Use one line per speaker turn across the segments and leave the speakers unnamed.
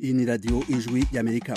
Iyi ni radio Ijwi y'Amerika.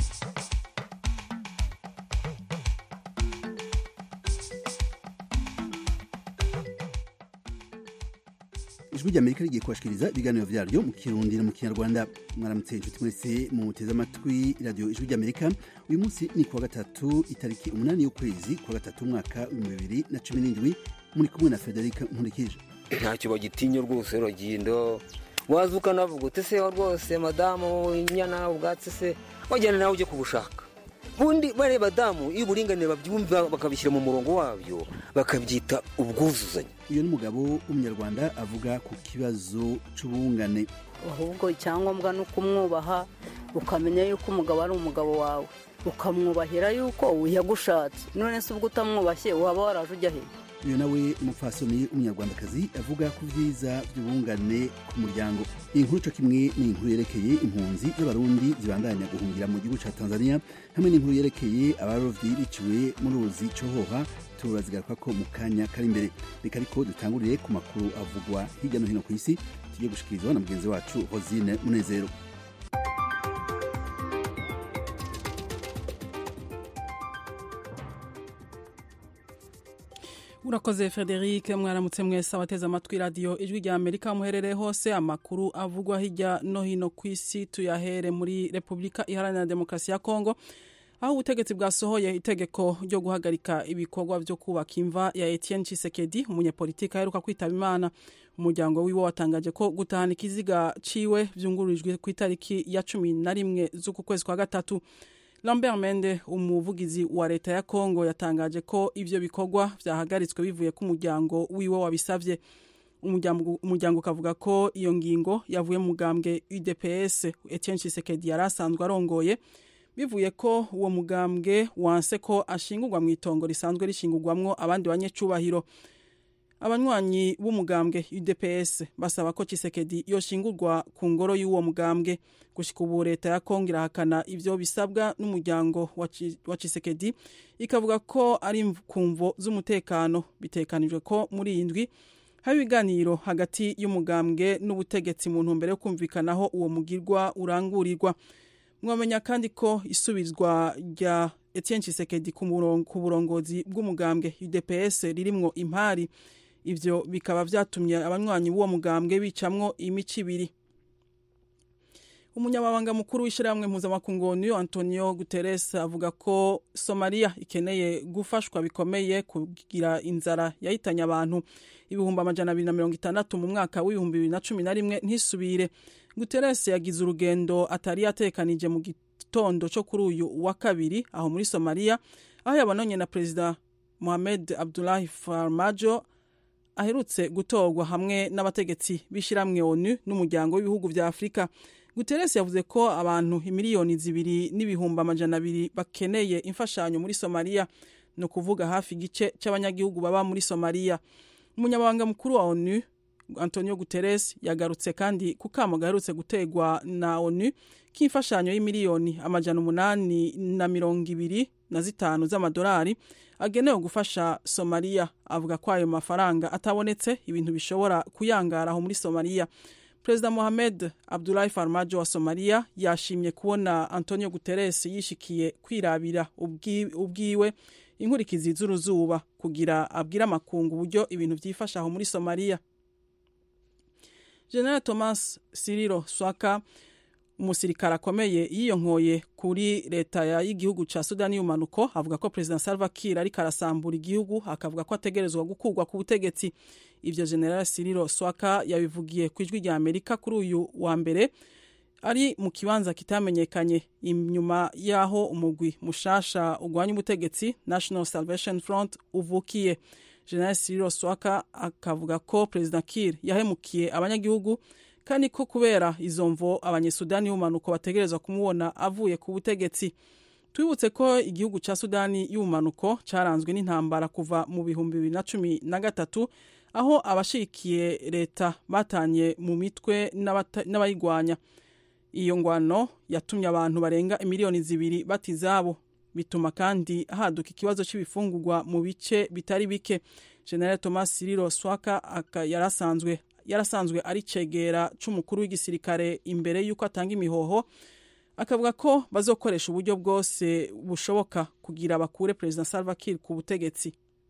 Ijwi ry'Amerika rigiye kubashikiriza ibiganiro vyaryo mu Kirundi no mu Kinyarwanda. Mwaramutse inshuti mwese muteze amatwi radio Ijwi ry'Amerika. Uyu munsi ni kuwa gatatu itariki 8 y'ukwezi kwa gatatu mwaka wa 2017 muri kumwe na Frederic Nkurikije.
Ntacyo bagitinyo rwose rogindo wazuka navuga utese rwose madamu inyana ubwatsi se wajyana nawe uje kubushaka bundi bare badamu iburinganire babyumva bakabishyira mu murongo wabyo bakabyita ubwuzuzanye.
Uyu ni umugabo w'umunyarwanda avuga ku kibazo c'ubungane.
Ahubwo icyangombwa no kumwubaha ukamenya yuko umugabo ari umugabo wawe ukamwubahira yuko yagushatse none se ubwo utamwubashye waba waraje ujya he.
Uyu nawe umupfasoni w'umunyarwandakazi avuga ku vyiza by'ubungane ku muryango. Inkuru co kimwe ni inkuru yerekeye impunzi z'abarundi zibandanya guhungira mu gihugu ca Tanzania hamwe n'inkuru yerekeye abarovyi biciwe mu ruzi Cohoha turazigaruka ko mu kanya kari imbere. Reka ariko dutangurire ku makuru avugwa hirya no hino ku isi tugiye gushikirizwa na mugenzi wacu Rosine Munezero.
Urakoze Frederic, mwaramutse mwese abateze amatwi radio Ijwi ry'Amerika muherereye hose. Amakuru avugwa hirya no hino ku isi tuyahere muri Republika Iharanira Demokarasi ya Kongo, aho ubutegetsi bwasohoye itegeko ryo guhagarika ibikorwa byo kubaka imva ya Etienne Tshisekedi, umunyepolitika aheruka kwitaba Imana. Umuryango wiwe watangaje ko gutahana ikiziga ciwe vyungururijwe ku itariki ya 11 z'uku kwezi kwa gatatu. Lambert Mende, umuvugizi wa leta ya Kongo, yatangaje ko ivyo bikorwa vyahagaritswe bivuye ku muryango wiwe wabisavye. Umuryango kavuga ko iyo ngingo yavuye mu mugambwe UDPS Etienne Tshisekedi yarasanzwe arongoye, bivuye ko uwo mugambwe wanse ko ashingurwa mu itongo risanzwe rishingurwamwo abandi banyecubahiro. Abanywanyi b'umugambwe UDPS basaba ko Tshisekedi yoshingurwa ku ngoro y'uwo mugambwe. Gushika ubu leta ya Kongo irahakana ivyo bisabwa n'umuryango wa Tshisekedi, ikavuga ko ari kumvo z'umutekano. Bitekanijwe ko muri iyi ndwi hari ibiganiro hagati y'umugambwe n'ubutegetsi mu ntumbero yo kumvikanaho uwo mugirwa urangurirwa. Mwamenya kandi ko isubizwa rya Etienne Tshisekedi ku burongozi bw'umugambwe UDPS ririmwo impari. Ivyo bikaba vyatumye abanywanyi b'uwo mugambwe bicamwo imici ibiri. Umunyamabanga mukuru w'ishiramwe mpuzamakungu ONU Antonio Guterres avuga ko Somalia ikeneye gufashwa bikomeye kugira inzara yahitanye abantu 260 mu mwaka wa 2011 ntisubire. Guterres yagize urugendo atari yatekanije mu gitondo cyo kuri uyu wa kabiri aho muri Somalia, aho yabonanye na President Mohamed Abdullahi Farmajo aherutse gutorwa hamwe n'abategetsi bishiramwe ONU n'umuryango w'ibihugu vya Afrika. Guterres yavuze ko abantu 2,200,000 bakeneye imfashanyo muri Somalia, no kuvuga hafi igice c'abanyagihugu baba muri Somalia. Umunyamabanga mukuru wa ONU Antonio Guterres yagarutse kandi ku kamo gaherutse gutegwa na ONU k'imfashanyo $825 z'amadolari agenewe gufasha Somalia. Avuga ko ayo mafaranga atabonetse ibintu bishobora kuyangara aho muri Somalia. President Mohamed Abdullahi Farmajo wa Somalia yashimye kubona Antonio Guterres yishikiye kwirabira ubwiwe inkurikizi z'uruzuba kugira abwira amakungu uburyo ibintu vyifasha aho muri Somalia. General Thomas Siriro Swaka, umusirikare akomeye yiyonkoye kuri leta y'igihugu ca Sudani y'umanuko, avuga ko President Salva Kiir ariko arasambura igihugu, akavuga ko ategerezwa gukurwa ku butegetsi. Ivyo General Siriro Swaka yabivugiye ku Ijwi ry'Amerika kuri uyu wa mbere ari mu kibanza kitamenyekanye inyuma yaho umugwi mushasha ugwanya ubutegetsi National Salvation Front uvukiye. General Siriro Swaka akavuga ko President Kiir yahemukiye abanyagihugu kandi ko kubera izo mvo abanyesudani y'umanuko bategerezwa kumubona avuye ku butegetsi. Twibutse ko igihugu ca Sudani y'umanuko caranzwe n'intambara kuva mu 2013, aho abashikiye leta batanye mu mitwe n'abayigwanya. Iyo ngwano yatumye abantu barenga 2,000,000 batizabo, bituma kandi haduka ikibazo c'ibifungurwa mu bice bitari bike. General Thomas Siriro Swaka yarasanzwe ari cegera c'umukuru w'igisirikare imbere yuko atanga imihoho akavuga ko bazokoresha uburyo bwose bushoboka kugira bakure President Salva Kiir ku butegetsi.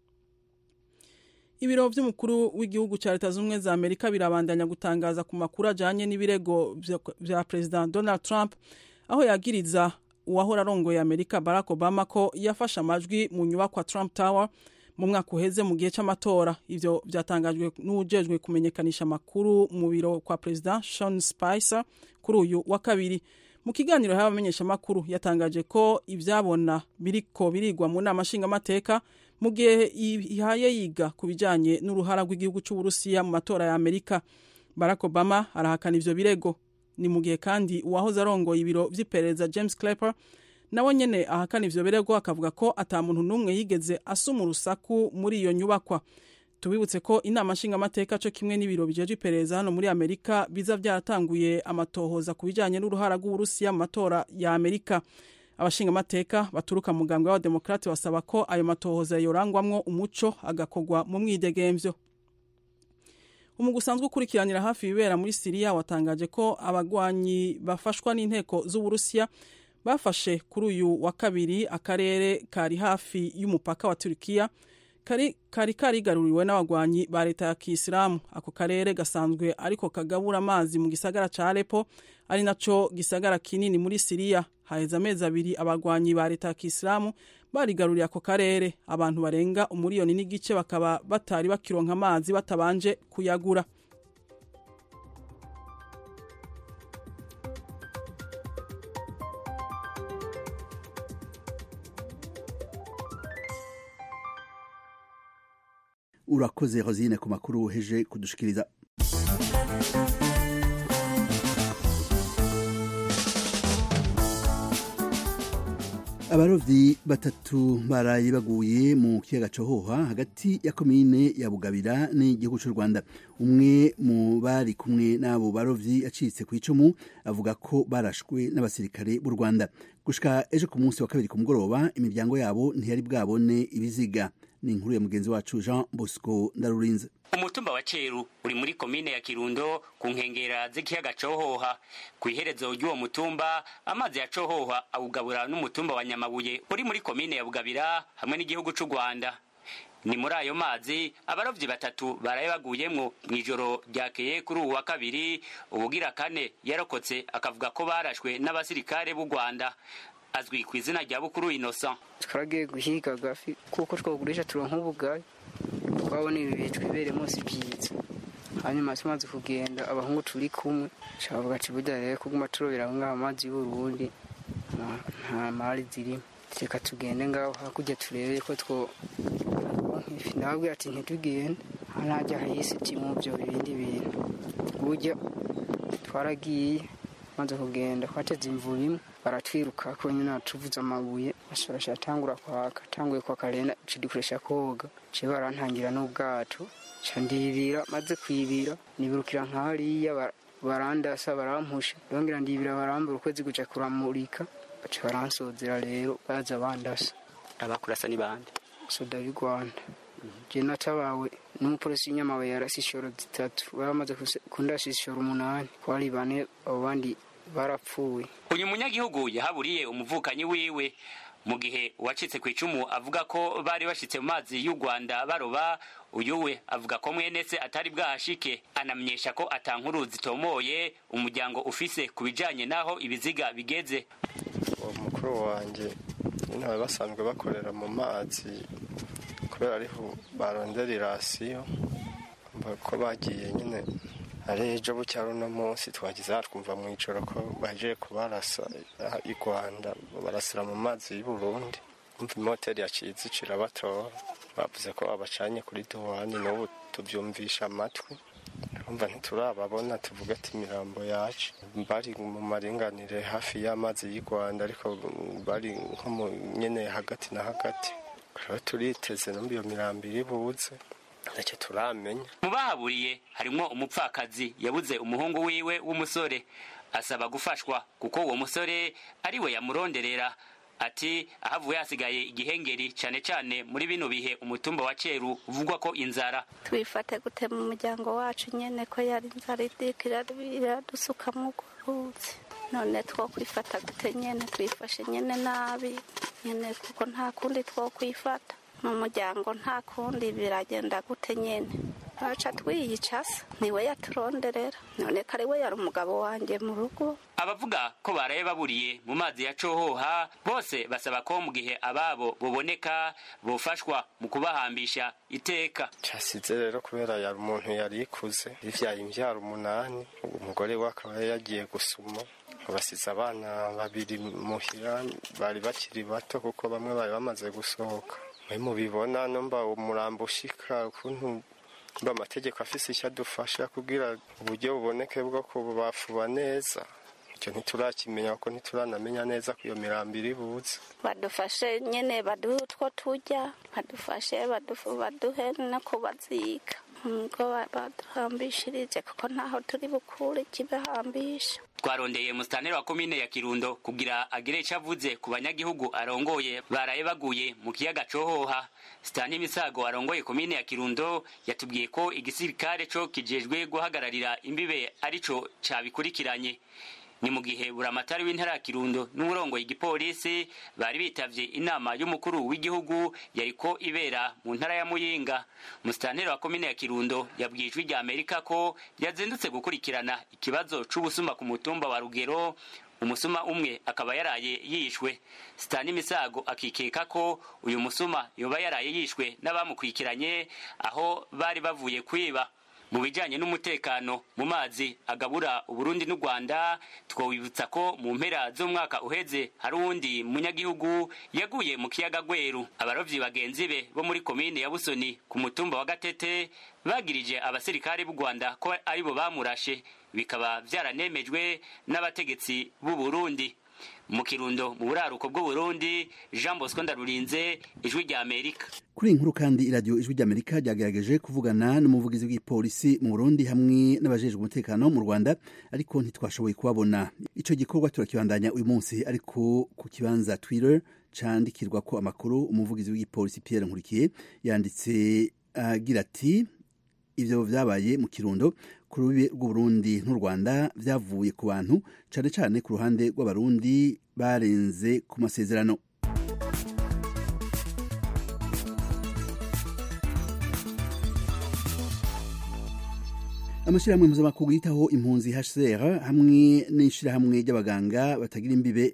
Ibiro vy'umukuru w'igihugu ca Leta Zunze za Amerika birabandanya gutangaza ku makuru ajanye n'ibirego vya President Donald Trump aho yagiriza uwahora arongoye Amerika Barack Obama ko yafashe amajwi mu nyubakwa Trump Tower mu mwaka uheze mu gihe c'amatora. Ivyo vyatangajwe n'ujejwe kumenyekanisha amakuru mu biro kwa President Sean Spicer kuri uyu wa kabiri. Mu kiganiro y'abamenyesha amakuru yatangaje ko ivyabona biriko birigwa mu nama nshingamateka mu gihe ihaye yiga ku bijanye n'uruhara rw'igihugu c'u Burusiya mu matora ya Amerika. Barack Obama arahakana ivyo birego. Ni mu gihe kandi uwahoze arongoye ibiro vy'iperereza James Clapper nawe nyene ahakana ivyo birego akavuga ko ata muntu n'umwe yigeze asuma urusaku muri iyo nyubakwa. Tubibutse ko inama nshingamateka co kimwe n'ibiro bijeje iperereza hano muri Amerika biza vyaratanguye amatohoza ku bijanye n'uruhara rw'Uburusiya mu matora ya Amerika. Abashingamateka baturuka mu mugambwe wa Demokrate basaba ko ayo matohoza yorangwamwo umuco agakogwa mu mwidegemvyo. Umugusanzwe ukurikiranira hafi ibibera muri Syria watangaje ko abagwanyi bafashwa n'inteko z'Uburusiya bafashe kuri uyu wa kabiri akarere kari hafi y'umupaka wa Turkiya kari karigaruriwe n'abagwanyi ba leta ya Kisilamu. Ako karere gasanzwe ariko kagabura amazi mu gisagara ca Aleppo ari naco gisagara kinini muri Syria. Haheze amezi abiri abagwanyi ba leta ya Kisilamu barigaruriye ako karere. Abantu barenga umuriyoni n'igice bakaba batari bakironka amazi batabanje kuyagura.
Urakoze Rosine ku makuru uheje kudushikiriza. Abarovyi batatu baraye baguye mu kiyaga Cohoha hagati ya komine ya Bugabira n'igihugu cy'u Rwanda. Umwe mu bari kumwe n'abo barovyi acitse ku icumu avuga ko barashwe n'abasirikare b'u Rwanda. Gushika ejo ku munsi wa kabiri ku mugoroba imiryango yabo ntiyari bwabone ibiziga. Ni inkuru ya mugenzi wacu Jean Bosco Ndarurinze.
Umutumba wa Ceru uri muri komine ya Kirundo ku nkengera z'ikiyaga Cohoha. Ku iherezo ry'uwo mutumba amazi ya Cohoha awugabura n'umutumba wa Nyamabuye uri muri komine ya Bugabira hamwe n'igihugu cy'u Rwanda. Ni muri ayo mazi abarovyi batatu baraye baguyemwo mwijoro ryakeye kuri uwa kabiri. Ubugira kane yarokotse akavuga ko barashwe n'abasirikare b'u Rwanda. Azwi ku izina rya Bukuru Innocent.
Twaragiye guhiga gafi kuko twogurisha turonka ubugari. Twabona ibi twibere munsi byiza. Hanyuma tumaze kugenda abahungu turi kumwe cavuga ati budare kuguma turobera ngaho amazi y'Urundi nta mari ziri. Reka tugende ngaho hakujya turebe ko two nabwe ati ntitugende hanajya hahise timu byo ibindi bintu. Burya twaragiye maze kugenda kwateze imvura baratwiruka ko nyina tuvuza amabuye bashorasha atangura kwaka tanguye kwa kalenda cidikoresha koga ce barantangira n'ubwato candibira maze kwibira nibirukira nkariya barandasa barampusha yongera ndibira barambura ukwezi guca kuramurika bace baransozera rero baza bandasa.
Abakurasa ni bande?
Soda y'u Rwanda. Je natabawe n'umupolisi Nyamabuye yarasishoro 3 baramaze kundashishoro 8 kwari bane abandi barapfuye.
Uyu munyagihugu yahaburiye umuvukanyi wiwe mu gihe wacitse ku icumu avuga ko bari bashitse mu mazi y'u Rwanda baroba. Uyuwe avuga ko mwenetse atari bwahashike. Anamenyesha ko atankuru zitomoye umuryango ufise kubijanye naho ibiziga bigeze.
Umukuru wanje nyine basanzwe bakorera mu mazi kubera ariho barondera irasiyo ko bagiye nyine ari ejo bucyaro no munsi twagize twumva mu ijoro ko baje kubarasa i Rwanda barasira mu mazi y'u Burundi. Umva moteri yacize cirabatora bavuze ko abacanye kuri duwani n'ubu tubyumvisha amatwi. Umva ntiturababona tuvuga ati mirambo yacu bari mu maringanire hafi y'amazi y'u Rwanda ariko bari nko mu nyene hagati na hagati. Kora turiteze no iyo mirambo iribuze ntacyo turamenya.
Mu bahaburiye harimo umupfakazi yabuze umuhungu wiwe w'umusore asaba gufashwa kuko uwo musore ari we yamuronderera. Ati ahavuye hasigaye igihengeri cyane cyane muri bino bihe umutumba wa Ceru uvugwa ko inzara.
Twifate gute mu muryango wacu nyene ko yari inzara idikira dusuka mu guruzi none two kwifata gute nyene twifashe nyene nabi nyene kuko nta kundi two kwifata mu muryango nta kundi biragenda gute nyene aca twiyicasa niwe yaturonderera none kare we yari umugabo wanje mu rugo.
Abavuga ko baraye baburiye mu mazi ya Cohoha bose basaba ko mu gihe ababo boboneka bofashwa mu kubahambisha iteka.
Cyasize rero kubera yari umuntu yari ikuze ivyaye imvyaro 8 umugore we akaba yagiye gusuma abasize abana babiri muhira bari bakiri bato kuko bamwe bari bamaze gusohoka. Mwe mubibona nomba umurambo ushika ukuntu mba amategeko afise icyo adufasha kugira uburyo buboneke bwo kubafuba neza. Icyo ntiturakimenya kuko ntituranamenya neza ko iyo mirambo iri buze.
Badufashe nyene baduhe utwo turya badufashe baduhe no kubaziga ngo baduhambishirije kuko ntaho turi bukure ikibahambisha.
Twarondeye musitanteri wa komine ya Kirundo kugira agire ico avuze ku banyagihugu arongoye baraye baguye mu kiyaga Cohoha. Sitani Misago arongoye komine ya Kirundo yatubwiye ko igisirikare co kijejwe guhagararira imbibe arico cabikurikiranye. Ni mu gihe buramatari w'intara ya Kirundo n'uburongoye igipolisi bari bitavye inama y'umukuru w'igihugu yariko ibera mu ntara ya Muyinga. Musitanteri wa komine ya Kirundo yabwijwe rya Amerika ko yazindutse gukurikirana ikibazo c'ubusuma ku mutumba wa Rugero. Umusuma umwe akaba yaraye yishwe. Sitani Misago akikeka ko uyu musuma yoba yaraye yishwe n'abamukwikiranye aho bari bavuye kwiba. Mu bijanye n'umutekano mu mazi agabura Uburundi n'u Rwanda twobibutsa ko mu mpera z'umwaka uheze hari uwundi munyagihugu yaguye mu kiyaga Gweru. Abarovyi bagenzi be bo muri komine ya Busoni ku mutumba wa Gatete bagirije abasirikare b'u Rwanda ko aribo bamurashe, bikaba vyaranemejwe n'abategetsi b'u Burundi. Mu Kirundo mu buraruko bw'u Burundi, Jean Bosco Ndarurinze, Ijwi rya Amerika.
Kuri inkuru kandi iradio Ijwi rya Amerika ryagerageje kuvugana n'umuvugizi w'igipolisi mu Burundi hamwe n'abajejwe umutekano mu Rwanda, ariko ntitwashoboye kubabona. Ico gikorwa turakibandanya uyu munsi, ariko ku kibanza Twitter candikirwa ko amakuru, umuvugizi w'igipolisi Pierre Nkurikiye yanditse agira ati ivyo vyabaye mu Kirundo ku rubibe rw'Uburundi n'u Rwanda vyavuye ku bantu cane cane ku ruhande rw'abarundi barenze ku masezerano. Amashirahamwe mpuzamakungu yitaho impunzi HCR hamwe n'ishirahamwe ry'abaganga batagira imbibe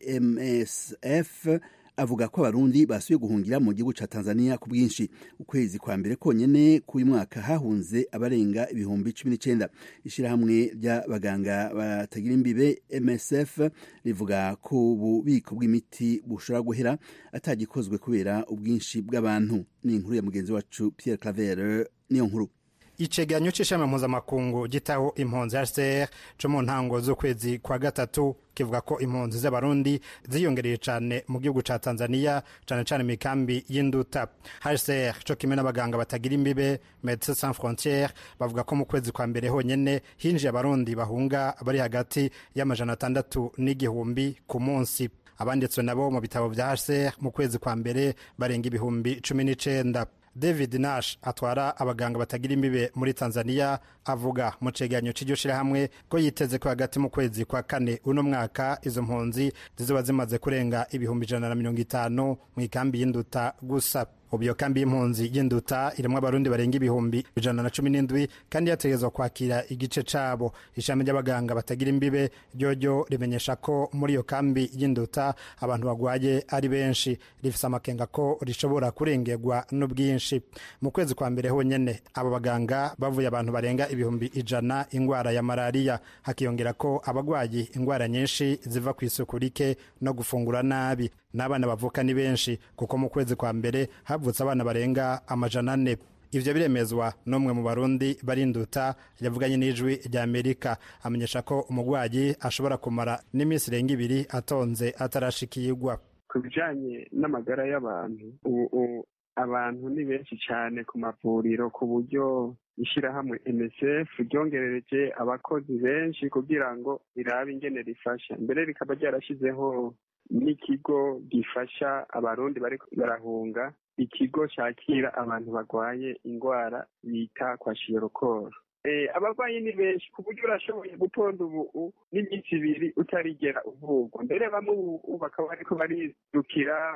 MSF avuga ko abarundi basuye guhungira mu gihugu ca Tanzania ku bwinshi. Ukwezi kwa mbere konyene k'uyu mwaka hahunze abarenga 19,000. Ishirahamwe ry'abaganga batagira imbibe MSF rivuga ko ububiko bw'imiti bushobora guhera atagikozwe kubera ubwinshi bw'abantu. Ni inkuru ya mugenzi wacu Pierre Claver niyo nkuru.
Icegeranyo c'ishami mpuzamakungu gitaho impunzi HCR co mu ntango z'ukwezi kwa gatatu kivuga ko impunzi z'abarundi ziyongereye cane mu gihugu ca Tanzania, cane cane mikambi y'Induta. HCR co kimwe n'abaganga batagira imbibe Médecins Sans Frontières bavuga ko mu kwezi kwa mbere honyene hinjiye abarundi bahunga bari hagati y'600 n'igihumbi ku munsi. Abanditswe nabo mu bitabo vya HCR mu kwezi kwa mbere barenga 19,000. David Nash atwara abaganga batagira imbibe muri Tanzania avuga mu cegeranyo c'iryo shirahamwe ko yiteze ko hagati mu kwezi kwa kane uno mwaka izo mpunzi zizoba zimaze kurenga 150 mu ikambi y'Induta gusa. Ubu iyo kambi y'impunzi y'Induta irimwo abarundi barenga 117 kandi yategezwa kwakira igice cabo. Ishami ry'abaganga batagira imbibe ryo rimenyesha ko muri iyo kambi y'Induta abantu bagwaye ari benshi, rifise amakenga ko rishobora kurengerwa n'ubwinshi. Mu kwezi kwa mbere honyene abo baganga bavuye abantu barenga 100,000 ingwara ya malaria, hakiyongera ko abagwaye ingwara nyinshi ziva ku isuku rike no gufungura nabi. N'abana bavuka ni benshi kuko mu kwezi kwa mbere havutse abana barenga 400. Ivyo biremezwa n'umwe mu barundi barinduta yavuganye n'Ijwi rya Amerika, amenyesha ko umugwayi ashobora kumara n'iminsi irenga 2 atonze atarashikirwa.
Ku bijanye n'amagara y'abantu, abantu ni benshi cyane ku mavuriro ku buryo ishirahamwe MSF ryongerereje abakozi benshi kugira ngo irabe ingene rifasha. Mbere rikaba ryarashizeho n'ikigo gifasha abarundi bari barahunga, ikigo cyakira abantu bagwaye ingwara bita kwa Shirokoro. abarwayi ni benshi ku buryo urashoboye gutonda ubu n'iminsi ibiri utarigera uvurwa mbere bamwe ubu bakaba bariko barizukira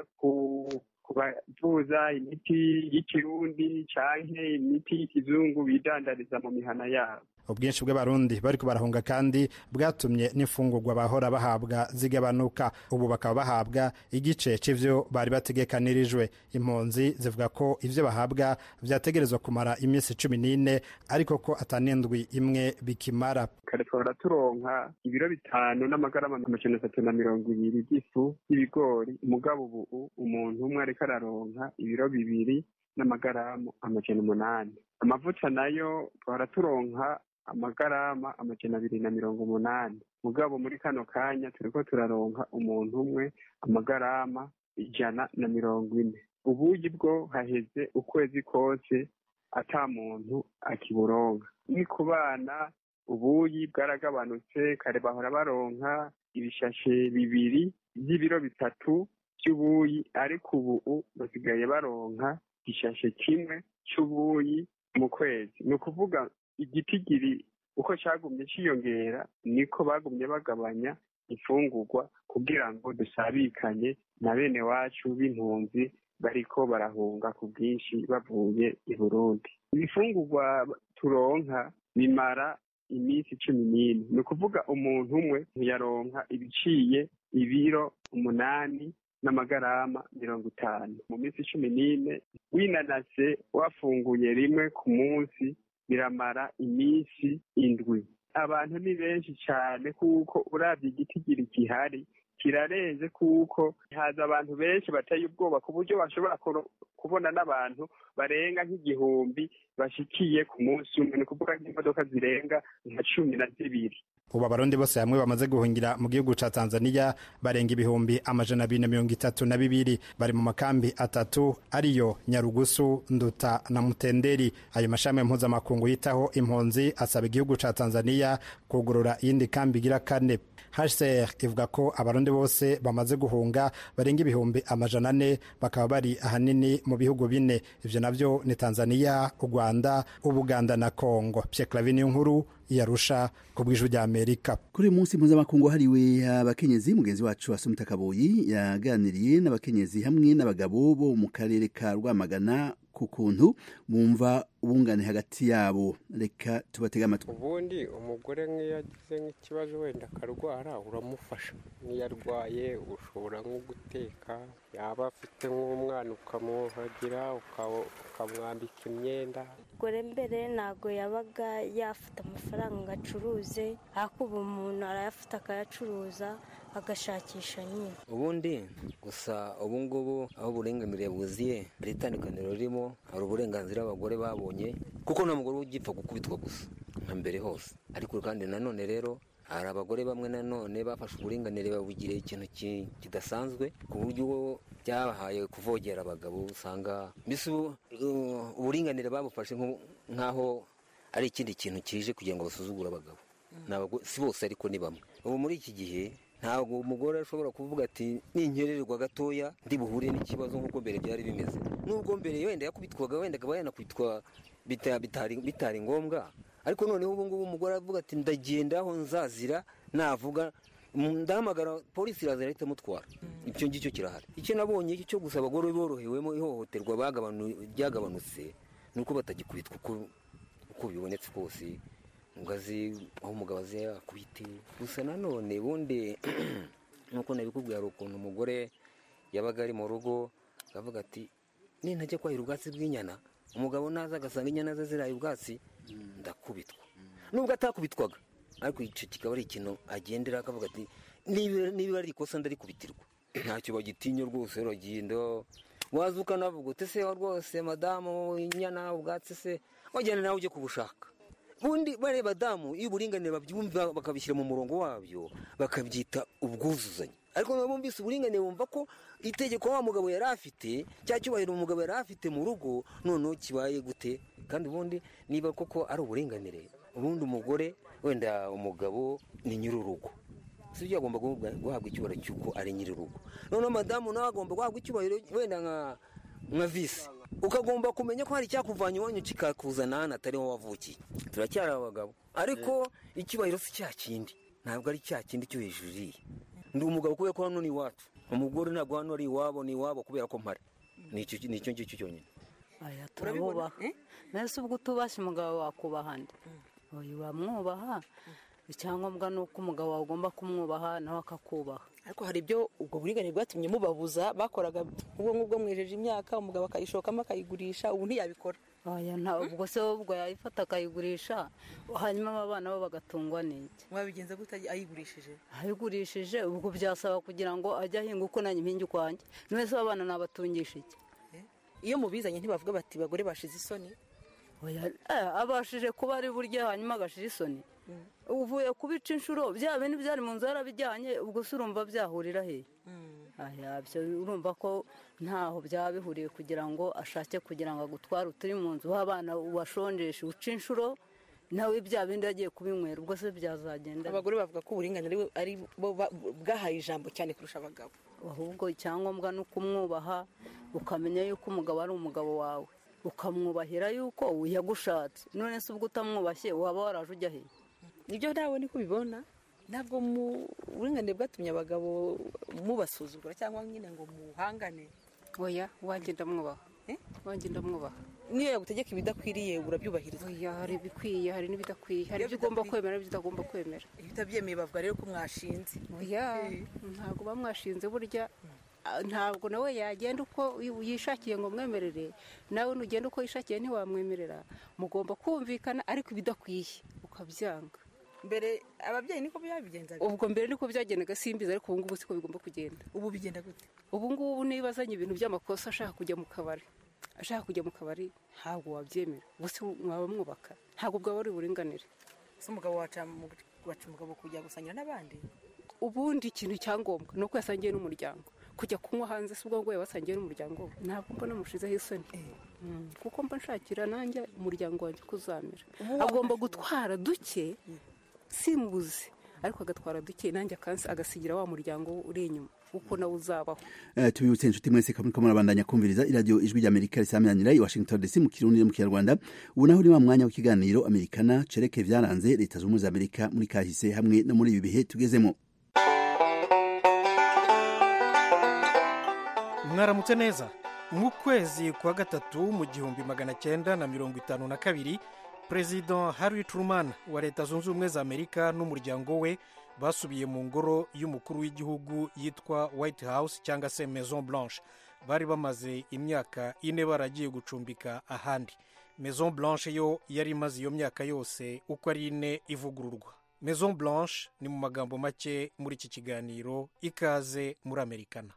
kubavuza imiti y'ikirundi canke imiti y'ikizungu bidandariza mu mihana yabo.
ubwinshi bw'abarundi bariko barahunga kandi bwatumye n'imfungurwa bahora bahabwa zigabanuka ubu bakaba bahabwa igice c'ivyo bari bategekanirijwe. Impunzi zivuga ko ivyo bahabwa vyategerezwa kumara iminsi 14 ariko ko atanendwi imwe bikimara.
Kare twahora turonka ibiro 5 n'amagarama 320 by'ifu y'ibigori, umugabo ubu umuntu umwe ariko araronka ibiro 2 n'amagarama 800. Amavuta nayo twahora turonka amagarama 280. Mugabo muri kano kanya turiko turaronka umuntu umwe amagarama 140. Ubuyi bwo haheze ukwezi kose ata muntu akiburonka. Ni ku bana ubuyi bwaragabanutse, kare bahora baronka ibishashe 2 by'ibiro 3 cy'ubuyi, ariko ubu basigaye baronka igishashe kimwe cy'ubuyi mu kwezi. Ni ukuvuga igitigiri uko cyagumye cyiyongera niko bagumye bagabanya ifungurwa kugira ngo dusabikanye na bene wacu b'impunzi bariko barahunga ku bwinshi bavuye i Burundi. Ibifungurwa turonka bimara iminsi 14. Ni ukuvuga umuntu umwe yaronka ibiciye ibiro 8 n'amagarama 50. Mu minsi 14 winanase wafunguye rimwe ku munsi biramara iminsi 7. Abantu ni benshi cyane kuko uravye igitigiri gihari kirarenze, kuko haza abantu benshi bateye ubwoba ku buryo bashobora kubona n'abantu barenga nk'igihumbi bashikiye ku munsi umwe. Ni kuvuga imodoka zirenga nka 12.
ubu abarundi bose hamwe bamaze guhungira mu gihugu ca Tanzania barenga ibihumbi 232 bari mu makambi 3 ariyo Nyarugusu, Nduta na Mutenderi. Ayo mashami mpuzamakungu yitaho impunzi asaba igihugu ca Tanzania kugurura iyindi kambi gira 4. HCR ivuga ko abarundi bose bamaze guhunga barenga ibihumbi 400 bakaba bari ahanini mu bihugu 4. Ivyo navyo ni Tanzania, u Rwanda, Ubuganda na Kongo. Pierre Clavin Nkuru yarusha ku bw'ijwi rya Amerika.
Kuri munsi mpuzamakungu hariwe abakenyezi, mugenzi wacu Asumta Kaboyi yaganiriye n'abakenyezi hamwe n'abagabo bo mu karere ka Rwamagana ku kuntu bumva ubungane hagati yabo. Reka tubatega amatwi.
Ubundi umugore nk'iyagize nk'ikibazo wenda akarwara uramufasha, niyarwaye ushobora nko guteka, yaba afite nk'umwana ukamuhagira ukamwambika imyenda.
Gore mbere ntago yabaga yafata amafaranga ngo acuruze, ariko ubu umuntu arayafata akayacuruza agashakisha nyine.
Ubundi gusa ubu ngubu aho uburenganzira buziye hari itandukaniro ririmo, hari uburenganzira abagore babonye, kuko nta mugore ugipfa gukubitwa gusa nka mbere hose. Ariko kandi nanone rero hari abagore bamwe nanone bafashe uburenganire babugire ikintu kidasanzwe, ku buryo byabahaye kuvogera abagabo. Usanga mbese uburenganire babufashe nk'aho ari ikindi kintu kije kugira ngo basuzugure abagabo. Si bose ariko ni bamwe. Ubu muri iki gihe ntabwo umugore ashobora kuvuga ati ninkererwa gatoya ndi buhure n'ikibazo nk'uko mbere byari bimeze. Nubwo mbere wenda yakubitwaga, wenda akaba yanakwitwa bitari ngombwa, ariko noneho ubu ngubu umugore avuga ati ndagenda aho nzazira, navuga ndahamagara polisi iraza ihita mutwara. Icyo ngicyo kirahari. Icyo nabonye cyo gusa abagore borohewemo ihohoterwa ryagabanutse nuko batagikubitwa uko bibonetse kose. Ngazi aho umugabo azi akubite. Gusa nanone bundi nuko nabikubwira ukuntu umugore yabaga ari mu rugo akavuga ati nintajya kwahira ubwatsi bw'inyana, umugabo naza agasanga inyana ze ziraye ubwatsi, ndakubitwa. Nubwo atakubitwaga, ariko icyo kikaba ari ikintu agendera akavuga ati niba ari ikosa ndarikubitirwa. Ntacyo bagitinya rwose Rugindo. Wazuka navuga uti se rwose madamu inyana ubwatsi se wajyana nawe ujye kubushaka. Bundi bare badamu iyo uburinganire babyumva bakabishyira mu murongo wabyo bakabyita ubwuzuzanye. Ariko bumvise uburinganire bumva ko itegeko wa mugabo yari afite cya cyubahiro umugabo yari afite mu rugo none kibaye gute. Kandi ubundi niba koko ari uburinganire, ubundi umugore wenda umugabo ni nyir'urugo, sibyo agomba guhabwa icyubahiro cy'uko ari nyir'urugo. None madamu nawe agomba guhabwa icyubahiro wenda nka visi. ukagomba kumenya ko hari icyakuvanye iwanyu kikakuzana hano atari wowe wavukiye. Turacyari abagabo ariko icyubahiro si cya kindi, ntabwo ari cya kindi cyo hejuru iriya. Ndi umugabo kubera ko hano ni iwacu, umugore ntabwo hano ari iwabo, ni iwabo kubera ko mpari. Nicyo ngicyo cyonyine.
Aya turabubaha. Nese ubwo utubashye umugabo wakubaha nde? Oya uramwubaha. Icyangombwa ni uko umugabo wawe ugomba kumwubaha nawe akakubaha.
Ariko hari ibyo ubwo buringanire bwatumye mubabuza, bakoraga ubwo mwejeje imyaka umugabo akayishokamo akayigurisha, ubu ntiyabikora.
Oya nta ubwo se ubwo yayifata akayigurisha hanyuma abana bo bagatungwa n'iki.
Mwabigenza gute ayigurishije?
Ayigurishije ubwo byasaba kugira ngo ajye ahinga uko nanjye impingi kwanjye. None se abana nabatungisha iki?
Iyo mubizanye ntibavuga bati bagore bashize isoni?
Oya abashije kuba ari burya hanyuma agashira isoni. Uvuye kubica inshuro byabe n'ibyari mu nzu yarabijyanye, ubwo se urumva byahurira he? Aya byo urumva ko ntaho byabihuriye kugira ngo ashake kugira ngo agutware uturi mu nzu w'abana ubashonjeshe uca inshuro nawe bya bindi yagiye kubinywera, ubwo se byazagenda.
Abagore bavuga ko uburinganire ari bo bwahaye ijambo cyane kurusha abagabo.
Ahubwo icyangombwa ni ukumwubaha, ukamenya yuko umugabo ari umugabo wawe, ukamwubahira yuko yagushatse. None se ubwo utamwubashye waba waraje ujya he?
Nibyo nawe niko ubibona? Ntabwo mu buringanire bwatumye abagabo mubasuzugura cyangwa nyine ngo muhangane?
Oya wanjye ndamwubaha. Wanjye ndamwubaha.
Niyo yagutegeka ibidakwiriye urabyubahiriza?
Oya hari ibikwiye hari n'ibidakwiye, hari ibyo ugomba kwemera n'ibyo utagomba kwemera.
Iyo utabyemeye bavuga rero ko mwashinze.
Oya ntabwo bamwashinze burya, ntabwo nawe yagenda uko yishakiye ngo mwemerere, nawe nugenda uko yishakiye ntiwamwemerera. Mugomba kumvikana ariko ibidakwiye ukabyanga.
Mbere ababyeyi niko byabigenzaga?
Ubwo mbere niko byagendaga simbiza, ariko ubu ngubu siko bigomba kugenda.
Ubu bigenda gute?
Ubu ngubu niba azanye ibintu by'amakosa ashaka kujya mu kabari, ntabwo wabyemera. Ubuse mwaba mwubaka, ntabwo bwaba ari uburinganire.
Se umugabo waca umugabo kujya gusangira n'abandi?
Ubundi ikintu cyangombwa ni uko yasangiye n'umuryango. Kujya kunywa hanze si ubwo ngo yabasangiye n'umuryango, ntabwo mbona mushizeho isoni. Kuko mba nshakira nanjye umuryango wanjye kuzamera. Agomba gutwara duke simubuze, ariko agatwara duke nanjye agasigira wa muryango uri inyuma uko nawe uzabaho.
Tubibutse inshuti mwese ko murabandanya kumviriza iradiyo Ijwi ry'Amerika risamiranyira i Washington DC mu Kirundi no mu Kinyarwanda. Ubu naho ni wa mwanya w'ikiganiro Amerikana cereke vyaranze leta z'ubumwe za Amerika muri kahise hamwe no muri ibi bihe tugezemo.
Mwaramutse neza. Mu kwezi kwa gatatu mu 1952 President Harry Truman wa leta zunze ubumwe za Amerika n'umuryango we basubiye mu ngoro y'umukuru w'igihugu yitwa White House cyangwa se Maison Blanche. Bari bamaze imyaka 4 baragiye gucumbika ahandi. Maison Blanche yo yari imaze iyo myaka yose uko ari 4 ivugururwa. Maison Blanche ni mu magambo make muri iki kiganiro, ikaze muri Amerikana.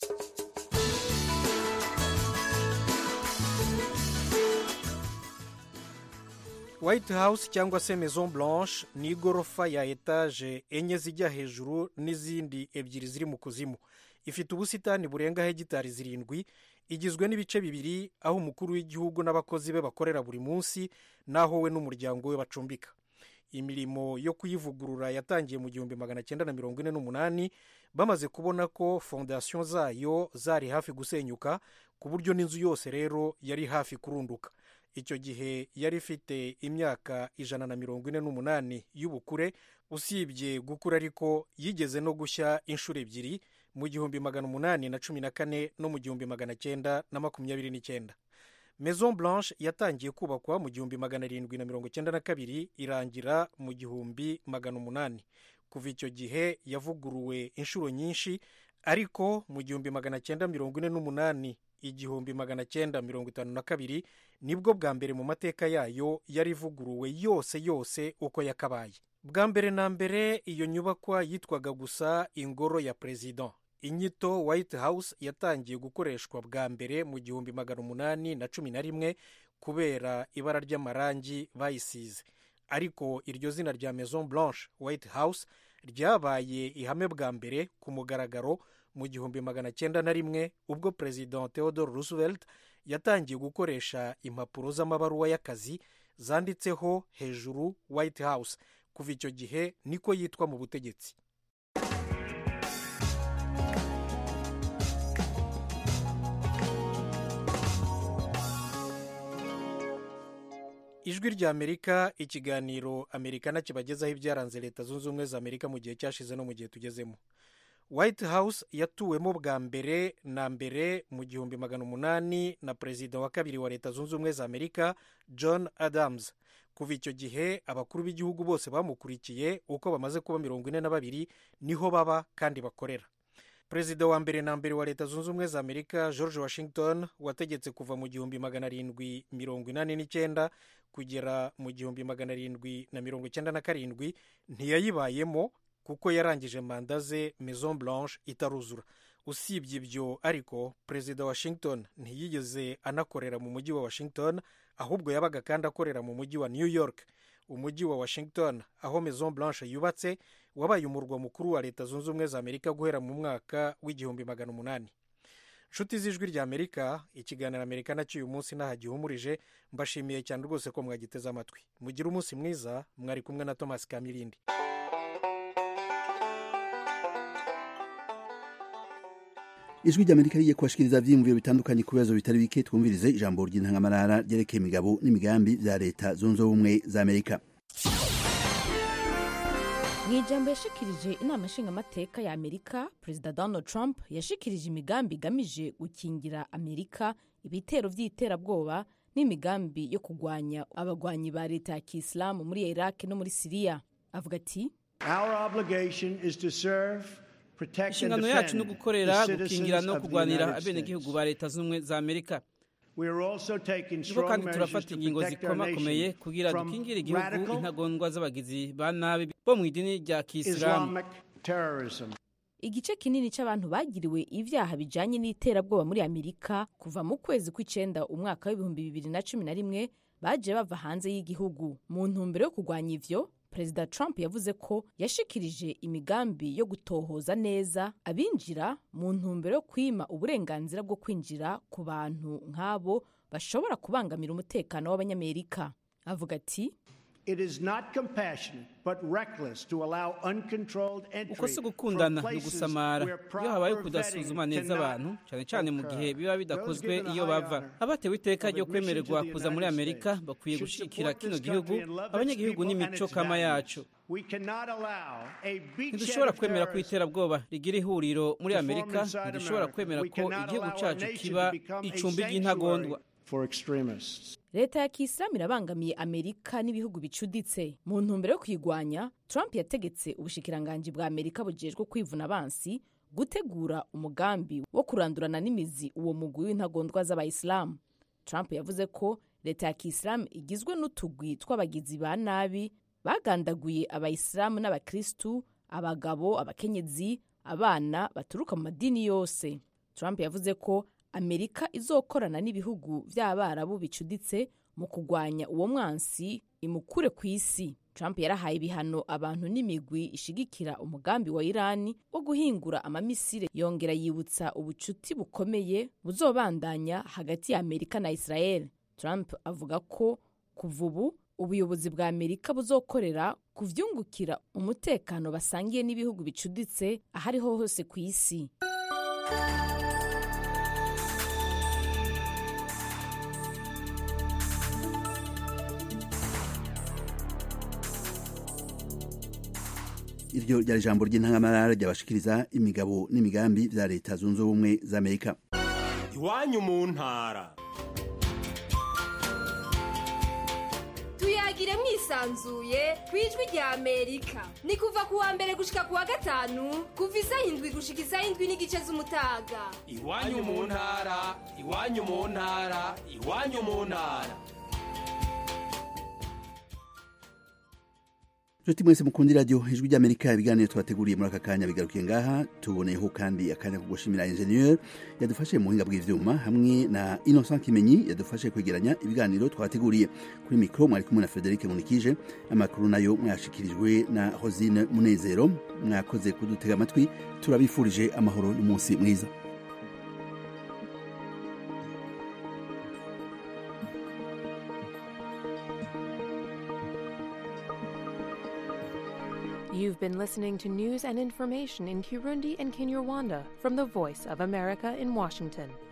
White House cyangwa se Maison Blanche ni igorofa ya etaje enye zijya hejuru n'izindi ebyiri ziri mu kuzimu. Ifite ubusitani burenga hegitari 7, igizwe n'ibice bibiri, aho umukuru w'igihugu n'abakozi be bakorera buri munsi naho we n'umuryango we bacumbika. Imirimo yo kuyivugurura yatangiye mu 1948 bamaze kubona ko fondation zayo zari hafi gusenyuka, ku buryo n'inzu yose rero yari hafi kurunduka. Icyo gihe yari ifite imyaka 148 y'ubukure, usibye gukura ariko yigeze no gushya inshuro ebyiri mu 1814 no mu 1929. Maison Blanche yatangiye kubakwa mu 1792 irangira mu 1800. Kuva icyo gihe yavuguruwe inshuro nyinshi, ariko mu 1948 1952 nibwo bwa mbere mu mateka yayo yari ivuguruwe yose uko yakabaye. Bwa mbere na mbere iyo nyubakwa yitwaga gusa ingoro ya president. Inyito White House yatangiye gukoreshwa bwa mbere mu 1811 kubera ibara ry'amarangi bayisize, ariko iryo zina rya Maison Blanche White House ryabaye ihame bwa mbere ku mugaragaro mu 1901 ubwo President Theodore Roosevelt yatangiye gukoresha impapuro z'amabaruwa y'akazi zanditseho hejuru White House. Kuva icyo gihe niko yitwa mu butegetsi. ijwi rya amerika, ikiganiro amerikana kibagezaho ibyaranze leta zunze ubumwe za amerika mu gihe cyashize no mu gihe tugezemo. White House yatuwemo bwa mbere na mbere mu 1800 na perezida wa kabiri wa leta zunze ubumwe za amerika John Adams. Kuva icyo gihe abakuru b'igihugu bose bamukurikiye uko bamaze kuba 42 niho baba kandi bakorera. Perezida wa mbere na mbere wa leta zunze ubumwe za amerika George Washington wategetse kuva mu 1789 kugera mu 1797 ntiyayibayemo kuko yarangije manda ze Maison Blanche itaruzura. Usibye ibyo ariko perezida Washington ntiyigeze anakorera mu mujyi wa Washington, ahubwo yabaga kandi akorera mu mujyi wa New York. Umujyi wa Washington aho Maison Blanche yubatse wabaye umurwa mukuru wa leta zunze ubumwe za amerika guhera mu mwaka w'1800. Nshuti z'ijwi rya amerika, ikiganiro amerikana cy'uyu munsi nahagihumurije. Mbashimiye cyane rwose ko mwagiteze amatwi. Mugire umunsi mwiza. Mwari kumwe na Thomas Kamirindi.
ijwi ry'amerika rigiye kubashikiriza vyiyumviro bitandukanye ku bibazo bitari bike. Twumvirize ijambo ry'intangamarara ryerekeye imigabo n'imigambi vya leta zunze ubumwe za amerika.
mu ijambo yashikirije inama nshingamateka ya amerika, perezida Donald Trump yashikirije imigambi igamije gukingira amerika ibitero vy'iterabwoba n'imigambi yo kugwanya abagwanyi ba leta ya Kisilamu muri Iraq no muri Syria. Avuga ati,
inshingano yacu no gukorera gukingira no kurwanira abenegihugu ba leta z'ubumwe za amerika. Niko kandi turafata ingingo zikomakomeye kugira dukingire igihugu intagondwa z'abagizi ba nabi bo mu idini rya Kisilamu.
Igice kinini c'abantu bagiriwe ivyaha bijanye n'iterabwoba muri Amerika kuva mu kwezi kw'icenda umwaka w'2011 baje bava hanze y'igihugu. Mu ntumbero yo kurwanya ivyo, Perezida Trump yavuze ko yashikirije imigambi yo gutohoza neza abinjira mu ntumbero yo kwima uburenganzira bwo kwinjira ku bantu nk'abo bashobora kubangamira umutekano w'abanyamerika. Avuga ati,
uko si gukundana ni gusamara iyo habaye kudasuzuma neza abantu, cyane cyane mu gihe biba bidakozwe iyo bava. Abatewe iteka ryo kwemererwa kuza muri Amerika bakwiye gushikira kino gihugu, abanyagihugu n'imico kama yacu. Ntidushobora kwemera ko iterabwoba rigira ihuriro muri Amerika, ntidushobora kwemera ko igihugu cyacu kiba icumbi ry'intagondwa.
Leta ya Kisilamu irabangamiye Amerika n'ibihugu bicuditse. Mu ntumbero yo kwigwanya, Trump yategetse ubushikiranganji bwa Amerika bujejwe kwivuna abansi gutegura umugambi wo kurandurana n'imizi uwo mugwi w'intagondwa z'abayisilamu. Trump yavuze ko leta ya Kisilamu igizwe n'utugwi tw'abagizi ba nabi bagandaguye abayisilamu n'abakristu, abagabo, abakenyezi, abana baturuka mu madini yose. Trump yavuze ko Amerika izokorana n'ibihugu vy'abarabu bicuditse mu kugwanya uwo mwansi imukure ku isi. Trump yarahaye ibihano abantu n'imigwi ishigikira umugambi wa Irani wo guhingura amamisire, yongera yibutsa ubucuti bukomeye buzobandanya hagati ya Amerika na Israel. Trump avuga ko kuva ubu ubuyobozi bwa Amerika buzokorera kuvyungukira umutekano basangiye n'ibihugu bicuditse ahariho hose ku isi.
Iryo ryari ijambo ry'intangamarara ryabashikiriza imigabo n'imigambi vya leta zunze ubumwe za Amerika.
Iwanyu mu ntara.
Tuyagire mwisanzuye kwijwi rya Amerika. Ni kuva kuwa mbere gushika kuwa gatanu, kuva isaha 7 gushika isaha 7:30 z'umutaga.
Iwanyu mu ntara, iwanyu mu ntara, iwanyu mu ntara.
Nshuti mwese mukundi radio ijwi ry'Amerika, ibiganiro twateguriye muri aka kanya bigarukiye ngaha. Tuboneyeho kandi akanya ko gushimira ingenieur yadufashe mu buhinga bw'ivyuma hamwe na Innocent Kimenyi yadufashe kwegeranya ibiganiro twateguriye. Kuri mikro mwari kumwe na Frederic Munikije, amakuru nayo mwashikirijwe na Rosine Munezero. Mwakoze kudutega amatwi, turabifurije amahoro n'umunsi mwiza.
You've been listening to news and information in Kirundi and Kinyarwanda from the Voice of America in Washington.